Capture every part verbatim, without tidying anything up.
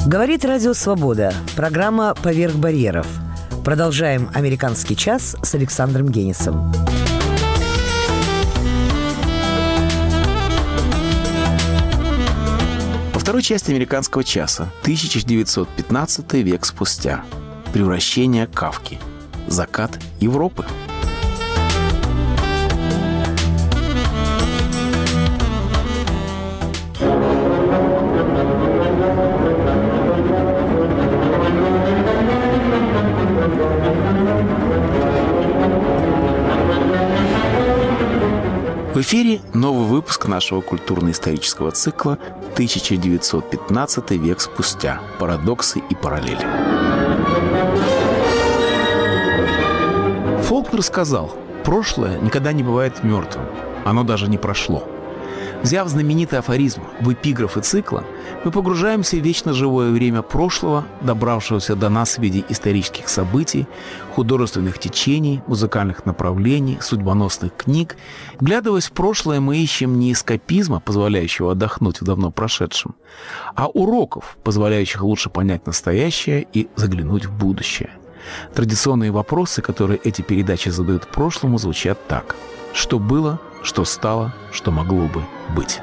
Говорит Радио Свобода. Программа «Поверх барьеров». Продолжаем «Американский час» с Александром Генисом. Во второй части «Американского часа» тысяча девятьсот пятнадцатый век спустя. Превращение Кафки. Закат Европы. В эфире новый выпуск нашего культурно-исторического цикла тысяча девятьсот пятнадцатый век спустя. Парадоксы и параллели. Фолкнер сказал: прошлое никогда не бывает мертвым. Оно даже не прошло. Взяв знаменитый афоризм в эпиграфы цикла, мы погружаемся в вечно живое время прошлого, добравшегося до нас в виде исторических событий, художественных течений, музыкальных направлений, судьбоносных книг. Вглядываясь в прошлое, мы ищем не эскапизма, позволяющего отдохнуть в давно прошедшем, а уроков, позволяющих лучше понять настоящее и заглянуть в будущее. Традиционные вопросы, которые эти передачи задают прошлому, звучат так: что было, что стало, что могло бы быть.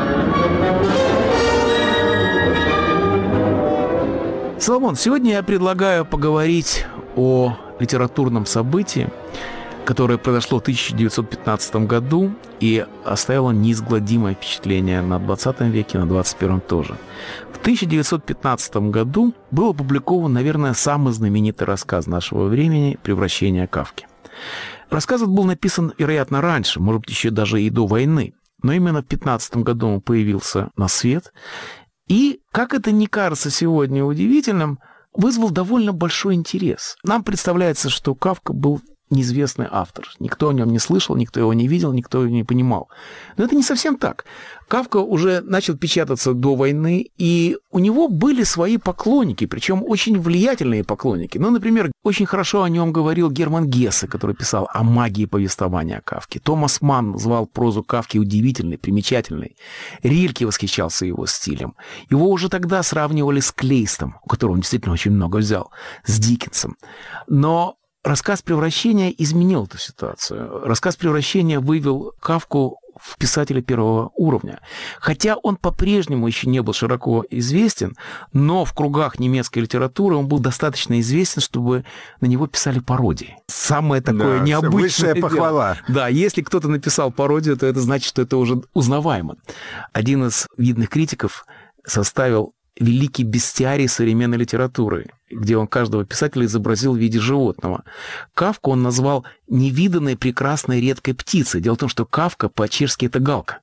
Соломон, сегодня я предлагаю поговорить о литературном событии, которое произошло в тысяча девятьсот пятнадцатом году и оставило неизгладимое впечатление на двадцатом веке, на двадцать первом тоже. В тысяча девятьсот пятнадцатом году был опубликован, наверное, самый знаменитый рассказ нашего времени «Превращение Кафки». Рассказ был написан, вероятно, раньше, может быть, еще даже и до войны. Но именно в пятнадцатом году он появился на свет. И, как это не кажется сегодня удивительным, вызвал довольно большой интерес. Нам представляется, что Кафка был неизвестный автор. Никто о нем не слышал, никто его не видел, никто его не понимал. Но это не совсем так. Кафка уже начал печататься до войны, и у него были свои поклонники, причем очень влиятельные поклонники. Ну, например, очень хорошо о нем говорил Герман Гессе, который писал о магии повествования Кафки. Томас Манн назвал прозу Кафки удивительной, примечательной. Рильке восхищался его стилем. Его уже тогда сравнивали с Клейстом, у которого он действительно очень много взял, с Диккенсом. Но рассказ «Превращение» изменил эту ситуацию. Рассказ «Превращение» вывел Кафку в писателя первого уровня. Хотя он по-прежнему еще не был широко известен, но в кругах немецкой литературы он был достаточно известен, чтобы на него писали пародии. Самое такое да, необычное. Высшая похвала. Дело. Да, если кто-то написал пародию, то это значит, что это уже узнаваемо. Один из видных критиков составил великий бестиарий современной литературы, где он каждого писателя изобразил в виде животного. Кафку он назвал невиданной, прекрасной, редкой птицей. Дело в том, что Кафка по-чешски это галка.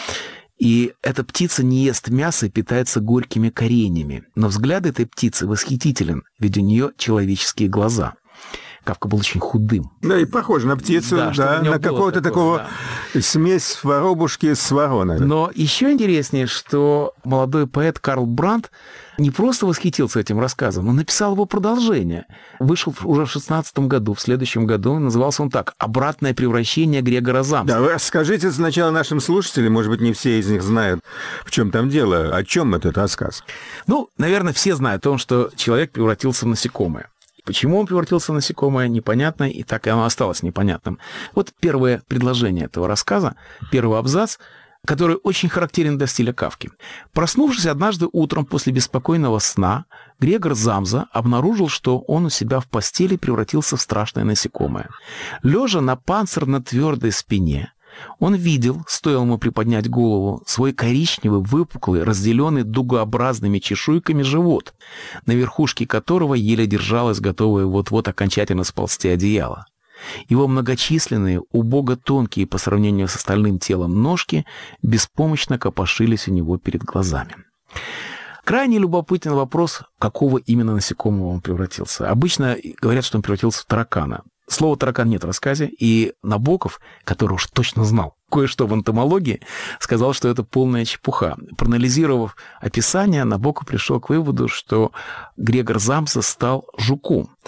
И эта птица не ест мясо и питается горькими кореньями. Но взгляд этой птицы восхитителен, ведь у нее человеческие глаза. Кафка был очень худым. Да, и похож на птицу, да, да на какого-то такого да. смесь воробушки с вороной. Но еще интереснее, что молодой поэт Карл Брандт не просто восхитился этим рассказом, он написал его продолжение. Вышел уже в шестнадцатом году, в следующем году, назывался он так: «Обратное превращение Грегора Замса». Да, вы расскажите сначала нашим слушателям, может быть, не все из них знают, в чем там дело, о чем этот рассказ. Ну, наверное, все знают о том, что человек превратился в насекомое. Почему он превратился в насекомое, непонятно, и так и оно осталось непонятным. Вот первое предложение этого рассказа, первый абзац, который очень характерен для стиля Кафки. Проснувшись однажды утром после беспокойного сна, Грегор Замса обнаружил, что он у себя в постели превратился в страшное насекомое. Лежа на панцирно-твердой спине, он видел, стоило ему приподнять голову, свой коричневый, выпуклый, разделенный дугообразными чешуйками живот, на верхушке которого еле держалось готовое вот-вот окончательно сползти одеяло. Его многочисленные, убого тонкие по сравнению с остальным телом ножки беспомощно копошились у него перед глазами. Крайне любопытен вопрос, какого именно насекомого он превратился. Обычно говорят, что он превратился в таракана. Слова «таракан» нет в рассказе, и Набоков, который уж точно знал кое-что в энтомологии, сказал, что это полная чепуха. Проанализировав описание, Набоков пришел к выводу, что Грегор Замса стал жуком.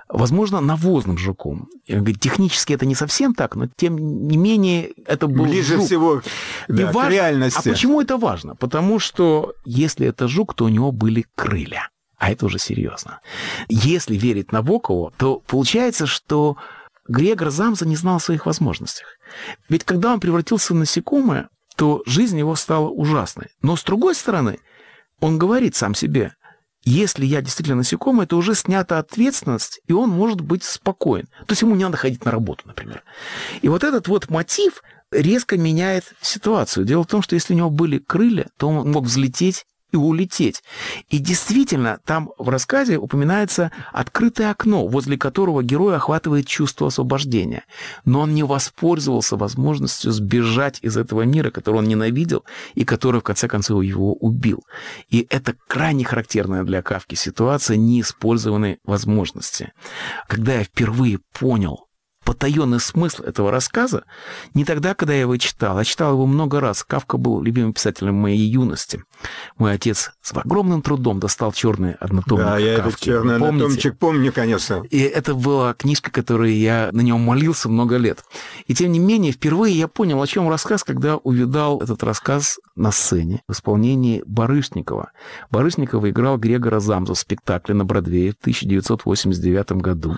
возможно, навозным жуком. Технически это не совсем так, но тем не менее это был ближе жук. всего да, важно, к реальности. А почему это важно? Потому что если это жук, то у него были крылья. А это уже серьезно. Если верить Набокову, то получается, что Грегор Замса не знал о своих возможностях. Ведь когда он превратился в насекомое, то жизнь его стала ужасной. Но с другой стороны, он говорит сам себе, если я действительно насекомое, то уже снята ответственность, и он может быть спокоен. То есть ему не надо ходить на работу, например. И вот этот вот мотив резко меняет ситуацию. Дело в том, что если у него были крылья, то он мог взлететь и улететь. И действительно, там в рассказе упоминается открытое окно, возле которого герой охватывает чувство освобождения. Но он не воспользовался возможностью сбежать из этого мира, который он ненавидел и который, в конце концов, его убил. И это крайне характерная для Кафки ситуация неиспользованной возможности. Когда я впервые понял потаенный смысл этого рассказа, не тогда, когда я его читал, а читал его много раз. Кафка был любимым писателем моей юности. Мой отец с огромным трудом достал черный однотомник Да, я Кафки. этот черный однотомничек помню, конечно. И это была книжка, которой я на нем молился много лет. И тем не менее, впервые я понял, о чем рассказ, когда увидал этот рассказ на сцене в исполнении Барышникова. Барышникова играл Грегора Замсу в спектакле на Бродвее в тысяча девятьсот восемьдесят девятом году.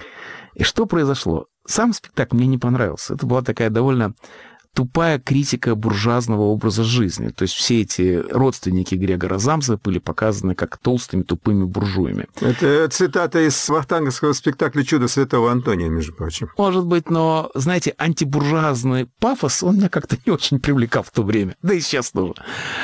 И что произошло? Сам спектакль мне не понравился. Это была такая довольно тупая критика буржуазного образа жизни. То есть все эти родственники Грегора Замса были показаны как толстыми, тупыми буржуями. Это цитата из вахтанговского спектакля «Чудо святого Антония», между прочим. Может быть, но, знаете, антибуржуазный пафос, он меня как-то не очень привлекал в то время. Да и сейчас тоже.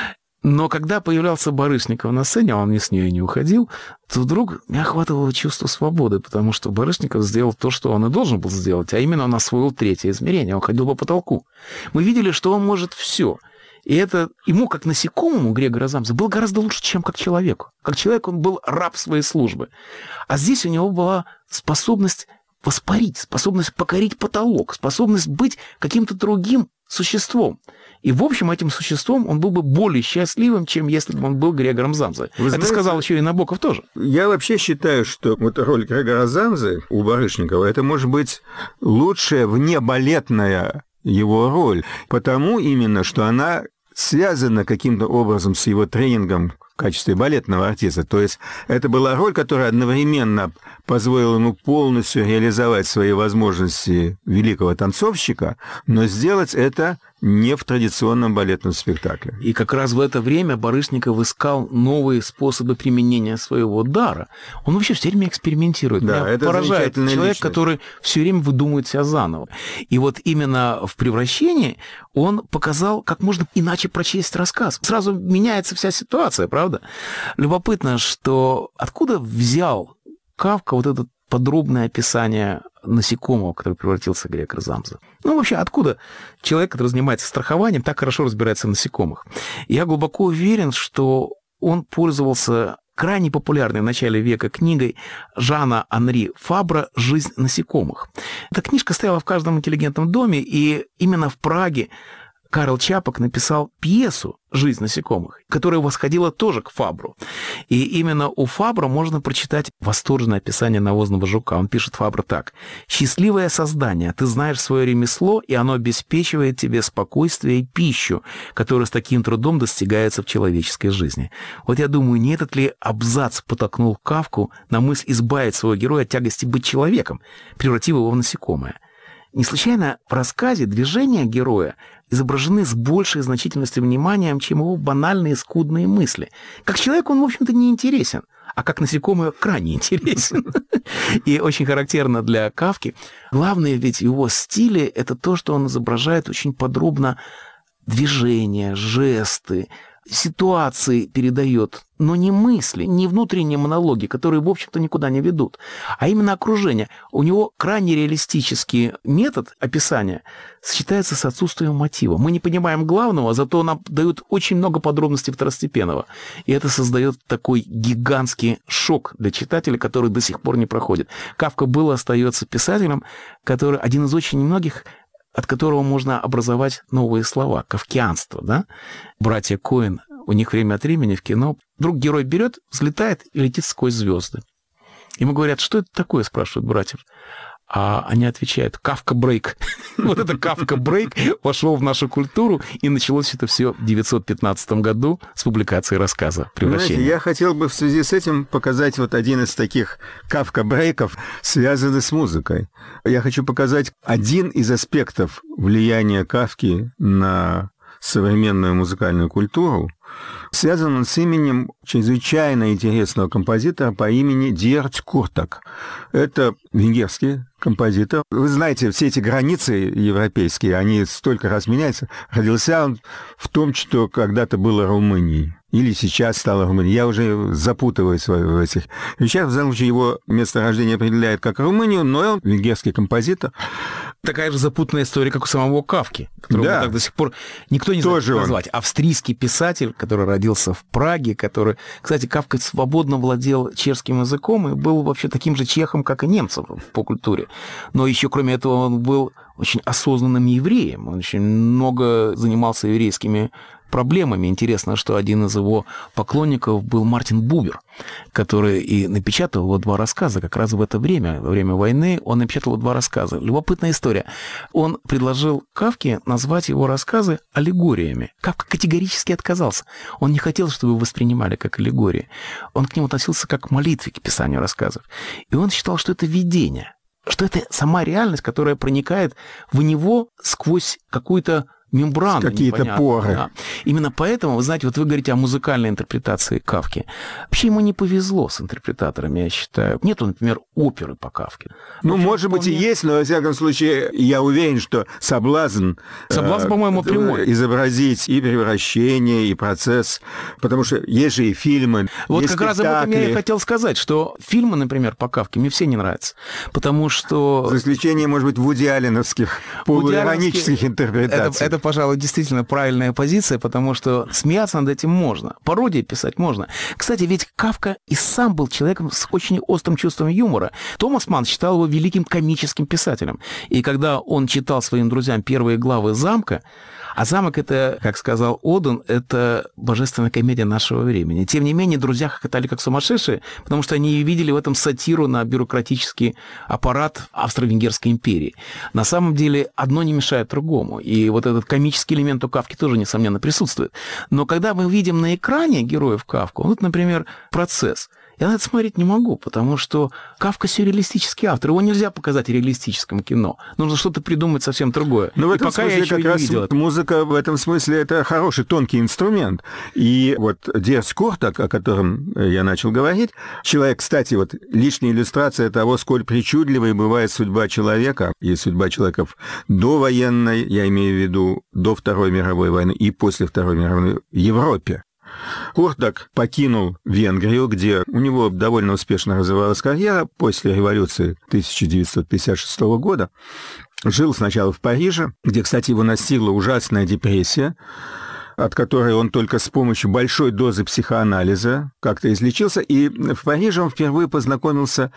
Но когда появлялся Барышников на сцене, а он ни с нее не уходил, то вдруг меня охватывало чувство свободы, потому что Барышников сделал то, что он и должен был сделать, а именно он освоил третье измерение, он ходил по потолку. Мы видели, что он может все. И это ему, как насекомому, Грегора Замса, было гораздо лучше, чем как человеку. Как человек он был раб своей службы. А здесь у него была способность воспарить, способность покорить потолок, способность быть каким-то другим существом. И, в общем, этим существом он был бы более счастливым, чем если бы он был Грегором Замсой. Вы Это знаете, сказал еще и Набоков тоже. Я вообще считаю, что вот роль Грегора Замсы у Барышникова, это может быть лучшая внебалетная его роль. Потому именно, что она связана каким-то образом с его тренингом в качестве балетного артиста. То есть это была роль, которая одновременно позволила ему полностью реализовать свои возможности великого танцовщика, но сделать это не в традиционном балетном спектакле. И как раз в это время Барышников искал новые способы применения своего дара. Он вообще все время экспериментирует. Да, Меня это поражает человек, личность. который все время выдумывает себя заново. И вот именно в «Превращении» он показал, как можно иначе прочесть рассказ. Сразу меняется вся ситуация, правда? Любопытно, что откуда взял Кафка вот это подробное описание насекомого, который превратился в Грегора Замса. Ну, вообще, откуда человек, который занимается страхованием, так хорошо разбирается в насекомых? Я глубоко уверен, что он пользовался крайне популярной в начале века книгой Жана Анри Фабра «Жизнь насекомых». Эта книжка стояла в каждом интеллигентном доме, и именно в Праге Карл Чапок написал пьесу «Жизнь насекомых», которая восходила тоже к Фабру. И именно у Фабра можно прочитать восторженное описание навозного жука. Он пишет Фабру так. «Счастливое создание, ты знаешь свое ремесло, и оно обеспечивает тебе спокойствие и пищу, которая с таким трудом достигается в человеческой жизни». Вот я думаю, не этот ли абзац подтолкнул Кафку на мысль избавить своего героя от тягости быть человеком, превратив его в насекомое? Не случайно в рассказе движения героя изображены с большей значительностью внимания, чем его банальные скудные мысли. Как человек он, в общем-то, не интересен, а как насекомое крайне интересен. И очень характерно для Кафки. Главное ведь в его стиле это то, что он изображает очень подробно движения, жесты, ситуации передает, но не мысли, не внутренние монологи, которые, в общем-то, никуда не ведут, а именно окружение. У него крайне реалистический метод описания сочетается с отсутствием мотива. Мы не понимаем главного, зато нам дают очень много подробностей второстепенного. И это создает такой гигантский шок для читателя, который до сих пор не проходит. Кафка был и остается писателем, который один из очень немногих, от которого можно образовать новые слова. Кафкианство, да? Братья Коэн, у них время от времени в кино. Вдруг герой берет, взлетает и летит сквозь звезды. Ему говорят, что это такое, спрашивают братьев. А они отвечают, Кафка-брейк. Вот это Кафка-брейк вошел в нашу культуру, и началось это все в девятьсот пятнадцатом году с публикации рассказа «Превращение». Знаете, я хотел бы в связи с этим показать вот один из таких Кафка-брейков, связанный с музыкой. Я хочу показать один из аспектов влияния Кафки на современную музыкальную культуру. Связан он с именем чрезвычайно интересного композитора по имени Дьерть Куртак. Это венгерский композитор. Вы знаете, все эти границы европейские, они столько раз меняются. Родился он в том, что когда-то было Румынией. Или сейчас стало Румынией. Я уже запутываюсь в этих вещах. В данном случае его место рождения определяет как Румынию, но он венгерский композитор. Такая же запутанная история, как у самого Кафки, которого да. так до сих пор никто не знает, как назвать. Австрийский писатель, который родился в Праге, который, кстати, Кафка свободно владел чешским языком и был вообще таким же чехом, как и немцев по культуре. Но еще, кроме этого, он был очень осознанным евреем. Он очень много занимался еврейскими проблемами. Интересно, что один из его поклонников был Мартин Бубер, который и напечатал его два рассказа. Как раз в это время, во время войны, он напечатал два рассказа. Любопытная история. Он предложил Кафке назвать его рассказы аллегориями. Кафка категорически отказался. Он не хотел, чтобы его воспринимали как аллегории. Он к ним относился как к молитве, к писанию рассказов. И он считал, что это видение, что это сама реальность, которая проникает в него сквозь какую-то мембрану. Какие-то поры. Да. Именно поэтому, вы знаете, вот вы говорите о музыкальной интерпретации Кафки. Вообще ему не повезло с интерпретаторами, я считаю. Нету, например, оперы по Кафке. Ну, общем, может вполне... быть, и есть, но, во всяком случае, я уверен, что соблазн... Соблазн, э, по-моему, прямой. Изобразить и превращение, и процесс, потому что есть же и фильмы, вот есть как спектакли. раз об этом я и хотел сказать, что фильмы, например, по Кафке мне все не нравятся, потому что... За исключением, может быть, вуди алленовских полуиронических интерпретаций. Это, это, пожалуй, действительно правильная позиция, потому что смеяться над этим можно, пародии писать можно. Кстати, ведь Кафка и сам был человеком с очень острым чувством юмора. Томас Манн считал его великим комическим писателем. И когда он читал своим друзьям первые главы «Замка», а «Замок» — это, как сказал Оден, это божественная комедия нашего времени. Тем не менее, друзья хохотали как сумасшедшие, потому что они видели в этом сатиру на бюрократический аппарат Австро-Венгерской империи. На самом деле, одно не мешает другому. И вот этот комический элемент у Кафки тоже, несомненно, присутствует. Но когда мы видим на экране героев Кафку, вот, например, «Процесс», я на это смотреть не могу, потому что Кафка сюрреалистический автор. Его нельзя показать в реалистическом кино. Нужно что-то придумать совсем другое. Но в этом и пока смысле я еще как не раз видел. Музыка в этом смысле это хороший, тонкий инструмент. И вот Дьерть Куртак, о котором я начал говорить, человек, кстати, вот лишняя иллюстрация того, сколь причудливой бывает судьба человека, и судьба человека довоенной, я имею в виду до Второй мировой войны и после Второй мировой в Европе. Куртак покинул Венгрию, где у него довольно успешно развивалась карьера после революции тысяча девятьсот пятьдесят шестого года. Жил сначала в Париже, где, кстати, его настигла ужасная депрессия, от которой он только с помощью большой дозы психоанализа как-то излечился. И в Париже он впервые познакомился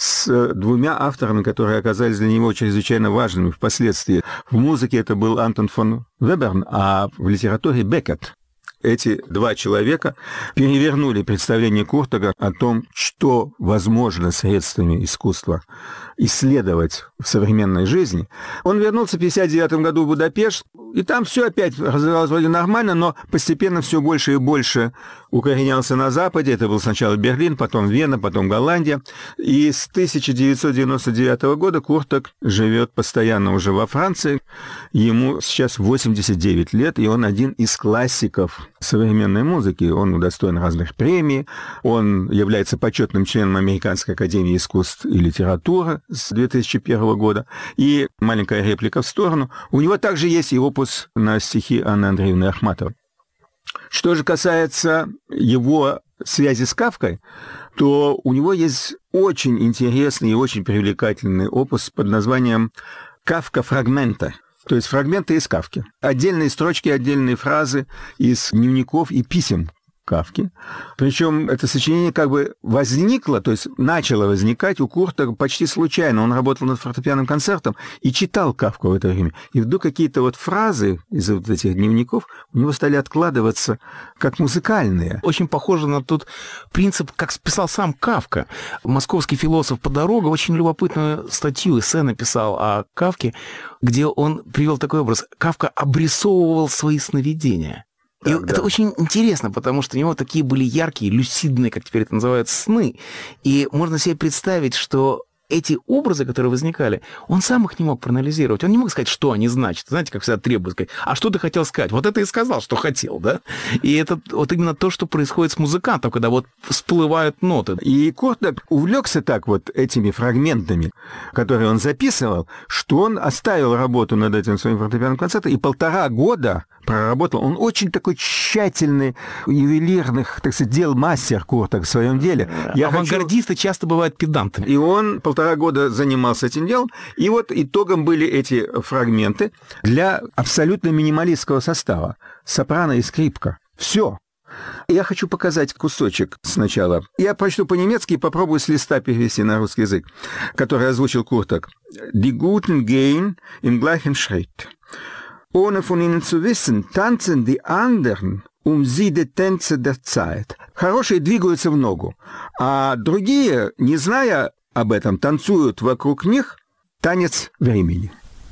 с двумя авторами, которые оказались для него чрезвычайно важными впоследствии. В музыке это был Антон фон Веберн, а в литературе Беккет. Эти два человека перевернули представление Куртага о том, что возможно средствами искусства исследовать в современной жизни. Он вернулся в пятьдесят девятом году в Будапешт, и там все опять развивалось вроде нормально, но постепенно все больше и больше укоренялся на Западе. Это был сначала Берлин, потом Вена, потом Голландия. И с тысяча девятьсот девяносто девятого года Куртак живет постоянно уже во Франции. Ему сейчас восемьдесят девять лет, и он один из классиков современной музыки. Он удостоен разных премий. Он является почетным членом Американской академии искусств и литературы с две тысячи первого года. И маленькая реплика в сторону. У него также есть и опус на стихи Анны Андреевны Ахматовой. Что же касается его связи с Кафкой, то у него есть очень интересный и очень привлекательный опус под названием «Кафка-фрагменты». То есть фрагменты из Кафки. Отдельные строчки, отдельные фразы из дневников и писем Кафки. Причем это сочинение как бы возникло, то есть начало возникать у Курта почти случайно. Он работал над фортепианным концертом и читал Кафку в это время. И вдруг какие-то вот фразы из вот этих дневников у него стали откладываться как музыкальные. Очень похоже на тот принцип, как писал сам Кафка. Московский философ Подорога очень любопытную статью, эссе написал о Кафке, где он привел такой образ. Кафка обрисовывал свои сновидения. И да, это да. очень интересно, потому что у него такие были яркие, люсидные, как теперь это называют, сны. И можно себе представить, что эти образы, которые возникали, он сам их не мог проанализировать. Он не мог сказать, что они значат. Знаете, как всегда требуют сказать, а что ты хотел сказать? Вот это и сказал, что хотел, да? И это вот именно то, что происходит с музыкантом, когда вот всплывают ноты. И Курт увлекся так вот этими фрагментами, которые он записывал, что он оставил работу над этим своим фортепианным концертом и полтора года проработал. Он очень такой тщательный, ювелирных, так сказать, дел мастер Курта в своем деле. Я Авангардисты хочу... часто бывают педантами. И он полтора года занимался этим делом, и вот итогом были эти фрагменты для абсолютно минималистского состава. Сопрано и скрипка. Все. Я хочу показать кусочек сначала. Я прочту по-немецки и попробую с листа перевести на русский язык, который озвучил Куртак. Die Guten gehen im gleichen Schritt. Ohne von ihnen zu wissen, tanzen die anderen um sie die Tänze der Zeit. Хорошие двигаются в ногу, а другие, не зная об этом, танцуют вокруг них танец времени.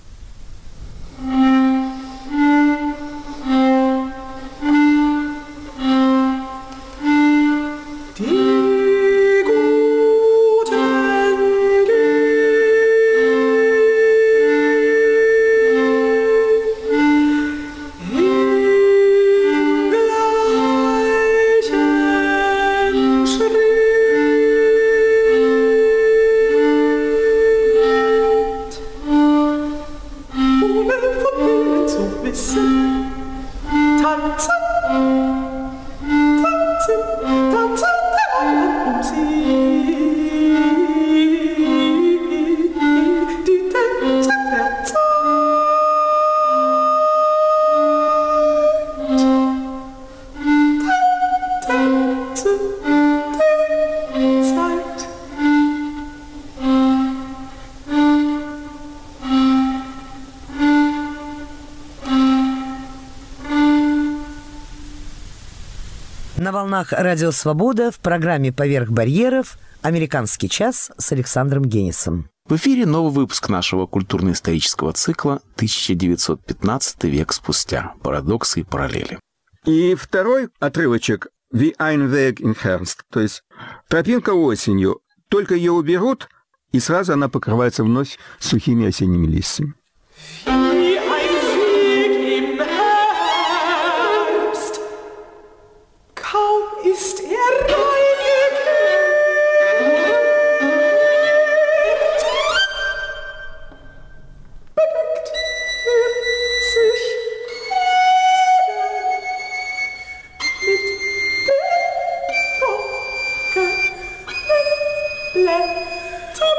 На волнах «Радио Свобода» в программе «Поверх барьеров» «Американский час» с Александром Генисом. В эфире новый выпуск нашего культурно-исторического цикла «тысяча девятьсот пятнадцатый век спустя. Парадоксы и параллели». И второй отрывочек «Wie ein Weg im Herbst», то есть «Тропинка осенью». Только ее уберут, и сразу она покрывается вновь сухими осенними листьями. Ist er bedeckt mit sich mit den Blättern.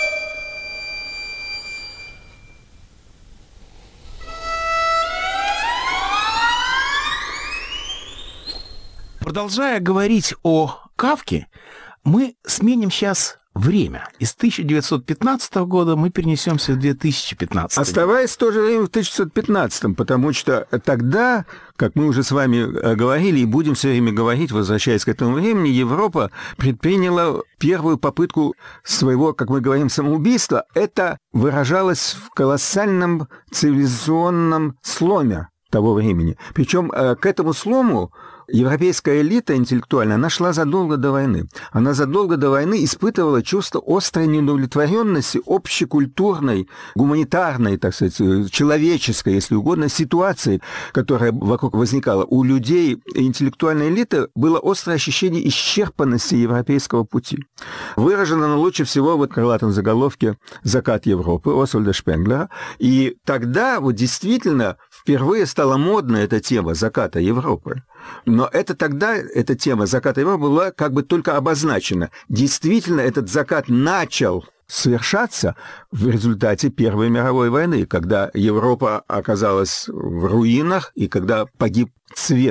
Продолжая говорить о Кафке, мы сменим сейчас время. Из тысяча девятьсот пятнадцатого года мы перенесемся в две тысячи пятнадцатый. Оставаясь в то же время в тысяча девятьсот пятнадцатом, потому что тогда, как мы уже с вами говорили и будем все время говорить, возвращаясь к этому времени, Европа предприняла первую попытку своего, как мы говорим, самоубийства. Это выражалось в колоссальном цивилизационном сломе того времени. Причем к этому слому европейская элита интеллектуальная, она шла задолго до войны. Она задолго до войны испытывала чувство острой неудовлетворенности общекультурной, гуманитарной, так сказать, человеческой, если угодно, ситуации, которая вокруг возникала. У людей интеллектуальной элиты было острое ощущение исчерпанности европейского пути. Выражено оно лучше всего вот в крылатом заголовке «Закат Европы» Освальда Шпенглера. И тогда вот действительно впервые стала модна эта тема заката Европы. Но это тогда, эта тема заката Европы была как бы только обозначена. Действительно, этот закат начал совершаться в результате Первой мировой войны, когда Европа оказалась в руинах и когда погиб цвет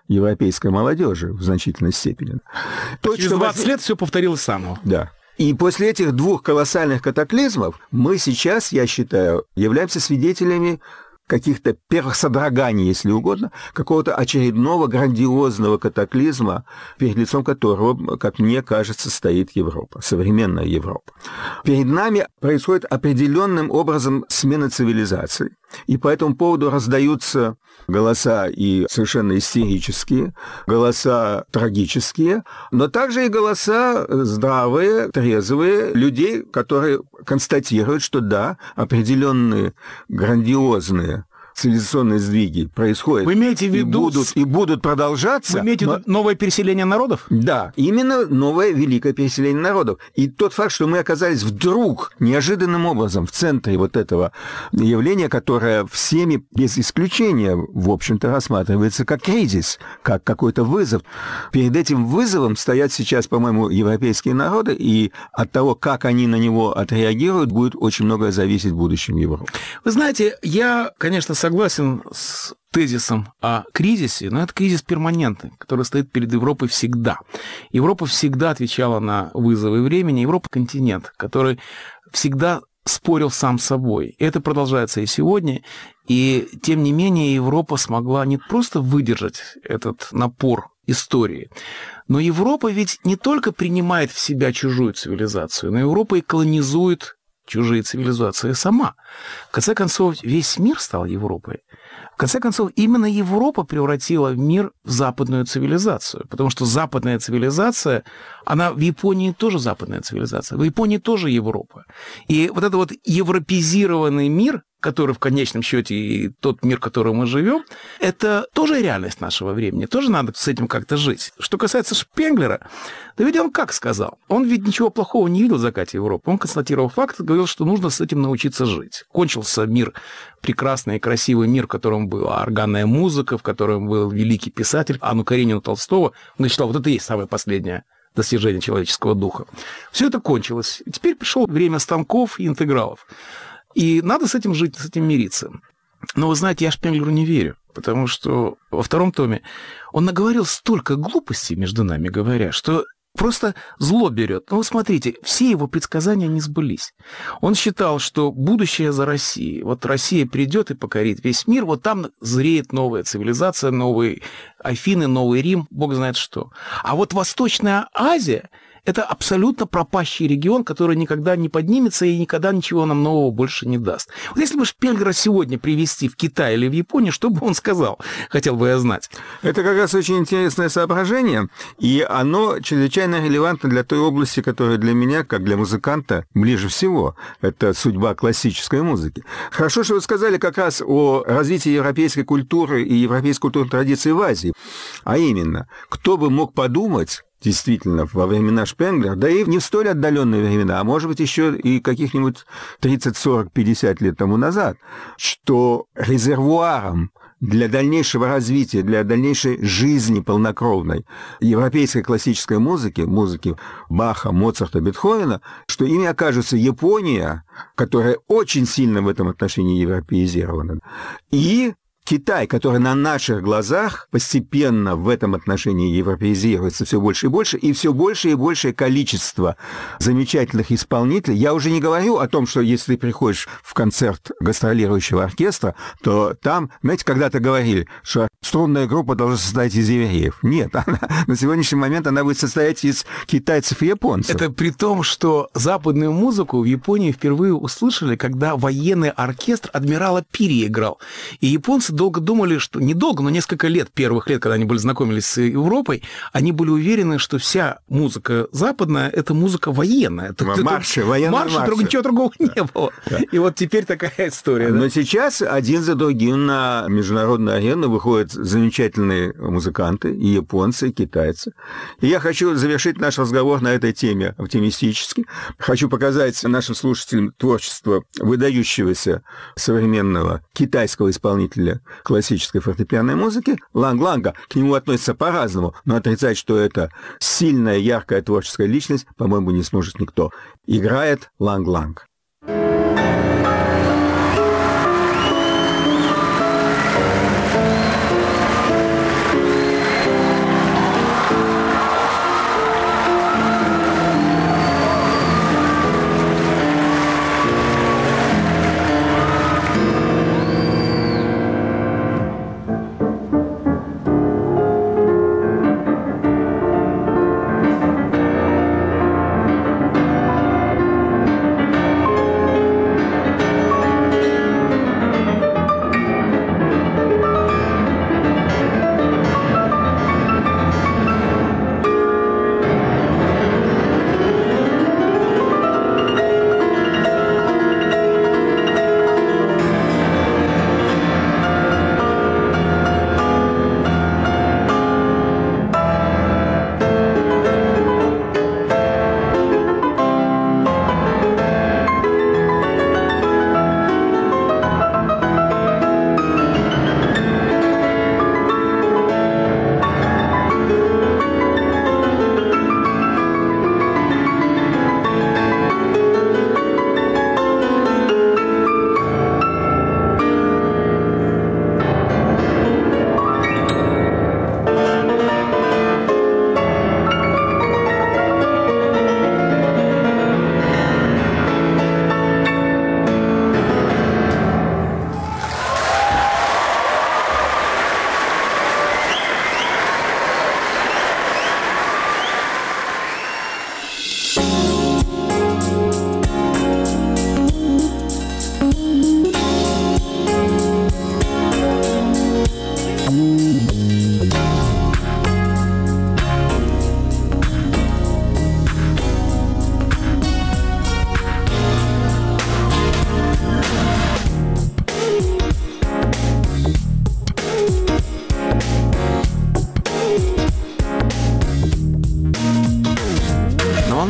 европейской молодежи в значительной степени. То, Через что двадцать воз... лет все повторилось заново. Да. И после этих двух колоссальных катаклизмов мы сейчас, я считаю, являемся свидетелями каких-то первых содроганий, если угодно, какого-то очередного грандиозного катаклизма, перед лицом которого, как мне кажется, стоит Европа, современная Европа. Перед нами происходит определенным образом смена цивилизаций, и по этому поводу раздаются голоса и совершенно истерические, голоса трагические, но также и голоса здравые, трезвые, людей, которые констатируют, что да, определенные грандиозные цивилизационные сдвиги происходят. Вы имеете в виду... И будут, и будут продолжаться. Вы имеете в виду но... новое переселение народов? Да, именно новое великое переселение народов. И тот факт, что мы оказались вдруг неожиданным образом в центре вот этого явления, которое всеми, без исключения, в общем-то, рассматривается как кризис, как какой-то вызов. Перед этим вызовом стоят сейчас, по-моему, европейские народы, и от того, как они на него отреагируют, будет очень многое зависеть в будущем Европы. Вы знаете, я, конечно, согласен с тезисом о кризисе, но это кризис перманентный, который стоит перед Европой всегда. Европа всегда отвечала на вызовы времени. Европа – континент, который всегда спорил сам с собой. И это продолжается и сегодня. И, тем не менее, Европа смогла не просто выдержать этот напор истории, но Европа ведь не только принимает в себя чужую цивилизацию, но Европа и колонизует чужие цивилизации сама. В конце концов, весь мир стал Европой. В конце концов, именно Европа превратила мир в западную цивилизацию, потому что западная цивилизация, она в Японии тоже западная цивилизация, в Японии тоже Европа. И вот этот вот европезированный мир, который в конечном счете и тот мир, в котором мы живем, это тоже реальность нашего времени, тоже надо с этим как-то жить. Что касается Шпенглера, да ведь он как сказал? Он ведь ничего плохого не видел в закате Европы. Он констатировал факт, говорил, что нужно с этим научиться жить. Кончился мир, прекрасный и красивый мир, в котором была органная музыка, в котором был великий писатель Анну Каренину Толстого. Он считал, вот это и есть самое последнее достижение человеческого духа. Все это кончилось. И теперь пришло время станков и интегралов. И надо с этим жить, с этим мириться. Но, вы знаете, я Шпенглеру не верю, потому что во втором томе он наговорил столько глупостей, между нами говоря, что просто зло берет. Ну, вот смотрите, все его предсказания не сбылись. Он считал, что будущее за Россией. Вот Россия придет и покорит весь мир, вот там зреет новая цивилизация, новые Афины, новый Рим, бог знает что. А вот Восточная Азия – это абсолютно пропащий регион, который никогда не поднимется и никогда ничего нам нового больше не даст. Вот если бы Шпенглера сегодня привезти в Китай или в Японию, что бы он сказал? Хотел бы я знать. Это как раз очень интересное соображение, и оно чрезвычайно релевантно для той области, которая для меня, как для музыканта, ближе всего. Это судьба классической музыки. Хорошо, что вы сказали как раз о развитии европейской культуры и европейской культурной традиции в Азии. А именно, кто бы мог подумать, действительно, во времена Шпенглера, да и не в столь отдаленные времена, а может быть еще и каких-нибудь тридцать, сорок, пятьдесят лет тому назад, что резервуаром для дальнейшего развития, для дальнейшей жизни полнокровной европейской классической музыки, музыки Баха, Моцарта, Бетховена, что ими окажется Япония, которая очень сильно в этом отношении европеизирована, и Китай, который на наших глазах постепенно в этом отношении европеизируется все больше и больше, и все больше и большее количество замечательных исполнителей. Я уже не говорю о том, что если ты приходишь в концерт гастролирующего оркестра, то там, знаете, когда-то говорили, что струнная группа должна состоять из евреев. Нет, она, на сегодняшний момент она будет состоять из китайцев и японцев. Это при том, что западную музыку в Японии впервые услышали, когда военный оркестр адмирала Пири играл. И японцы долго думали, что... Недолго, но несколько лет, первых лет, когда они были знакомились с Европой, они были уверены, что вся музыка западная – это музыка военная. Это, марши, это, военные марши. марши. Ничего другого да. не было. Да. И вот теперь такая история. Но да? сейчас один за другим на международную арену выходят замечательные музыканты, и японцы, и китайцы. И я хочу завершить наш разговор на этой теме оптимистически. Хочу показать нашим слушателям творчество выдающегося современного китайского исполнителя классической фортепианной музыки Ланг Ланга. К нему относятся по-разному, но отрицать, что это сильная, яркая творческая личность, по-моему, не сможет никто. Играет Ланг Ланг.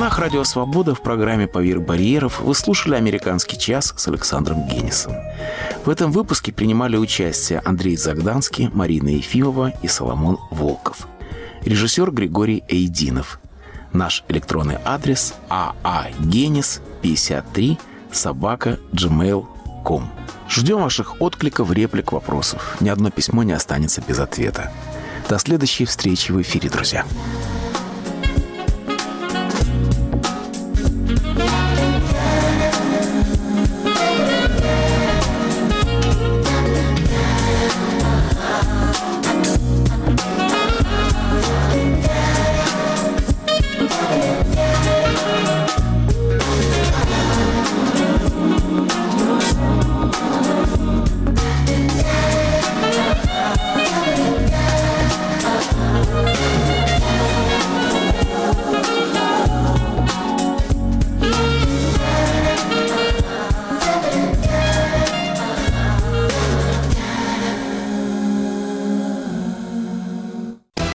волнах Радио Свобода в программе «Поверх барьеров» вы слушали «Американский час» с Александром Генисом. В этом выпуске принимали участие Андрей Загданский, Марина Ефимова и Соломон Волков. Режиссер Григорий Эйдинов. Наш электронный адрес aagenis пятьдесят три собака джимейл точка ком. Ждем ваших откликов, реплик, вопросов. Ни одно письмо не останется без ответа. До следующей встречи в эфире, друзья.